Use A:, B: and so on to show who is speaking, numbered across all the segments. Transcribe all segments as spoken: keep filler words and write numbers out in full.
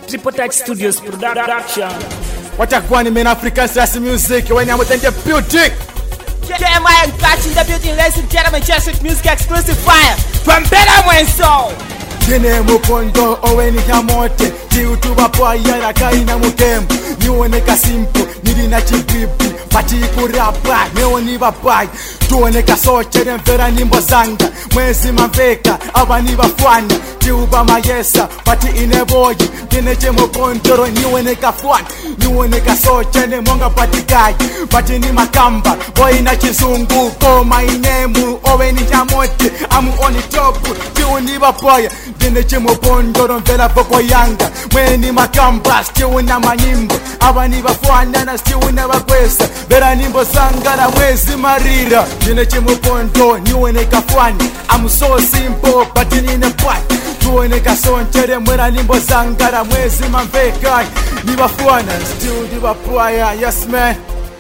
A: Triple Touch Studios production.
B: What a one man African Sassy music when I'm within the building.
C: K M I and Clutch in the building, ladies and gentlemen, Jesuit Music exclusive fire from Better When So.
B: Kene mukondo oweni kamote Tiutuba kwa yara kaina mukemu Niwoneka simple, nilina chibibi Pati kurapa, neoni babai Tuoneka soche, nemfera nimbo zanga Mwezi mambeka, aba nibafwana Tiuba mayesa, pati ineboji Kineche mukondoro, niwoneka fwana Niwoneka soche, nemonga pati kai Pati ni makamba, boy na chisungu Koma inemu, oweni kamote Amu oni topu, tiuni baboya Kineche mukondoro, mfera poko yanga Mweni makamba, stiuna manimbo Aba nibafwana na stiuna bakwesa Vera nimbo sangara mwezi marira Kineche mukondo, niwoneka fwana I'm so simple, but in a fight Tuoneka sonchere, mwera nimbo sangara Mwezi mambeka, nibafwana Still nibapwaya, yes man.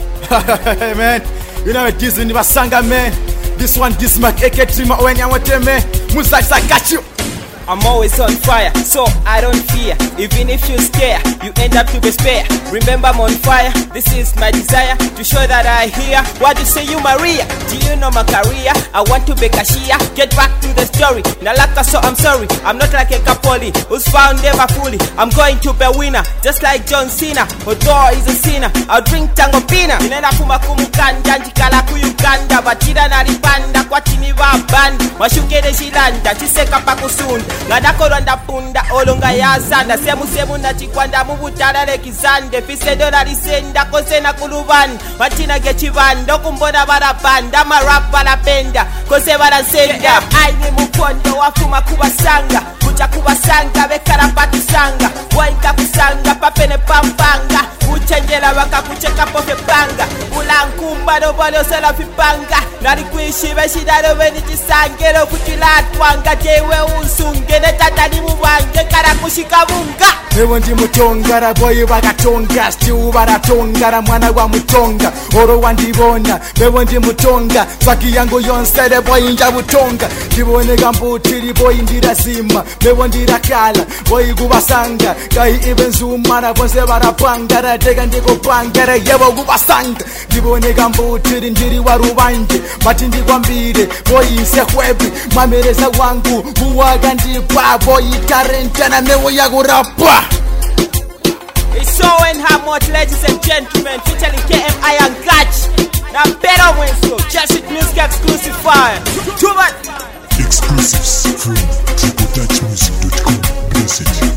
B: Man, you know it is nibasanga man. This one, this Mac, A K Trima, when you want me Musais, I got you.
C: I'm always on fire, so I don't fear. Even if you're scared, you end up to despair. Remember I'm on fire, this is my desire to show that I hear what you say you Maria. Do you know my career? I want to be cashier. Get back to the story. Nalaka, so I'm sorry. I'm not like a Capoli who's found never fully. I'm going to be a winner, just like John Cena. Although he's a sinner, I'll drink tango pina. Inena kuma kumukanda, njikala kuyukanda. Batida naripanda, kwa chini wa bandi. Mashukede shilanda, chiseka pakusunda. Ngadako rwanda punda olonga ya zanda Semu semu na chikwanda mubutala lekizande Fise dola lisenda kose na kulubani Matina gechivando kumbona barabanda Marapa la penda kose baransenda Aini mukondo wafuma kubasanga Kucha kubasanga bekara patu sanga Wainka kusanga papene pampanga Kuchenjela waka kucheka pofe panga Ulankumba no bolo sela fipanga Nari kuishi beshidaro veni chisangero Kuchilat wanga jewe unsunga Gene tata ni muwange kara kushika bunga
B: Ewo ndi mutongara boy bagatonga Still baratongara mwana wa mutonga Oro wandibona Ewo ndi mutonga Saki yango yonsede boy nja butonga Kibone gambutiri boy ndirazima Ewo ndirakala boy kubasanga Kai ibenzumana bonse barapanga Ratega ndiko pangere yebo kubasanga Kibone gambutiri ndiri warubanje Mati ndikwambire boy insekwebi Mamereza wangu buwaga ndi Boy, Tarantana, never yago rapa.
C: It's so and how much, ladies and gentlemen, featuring K M I and Clutch. Now Better When So, Jesuit Music exclusive fire. Too much.
D: Exclusives from triple touch music dot com. Blessed.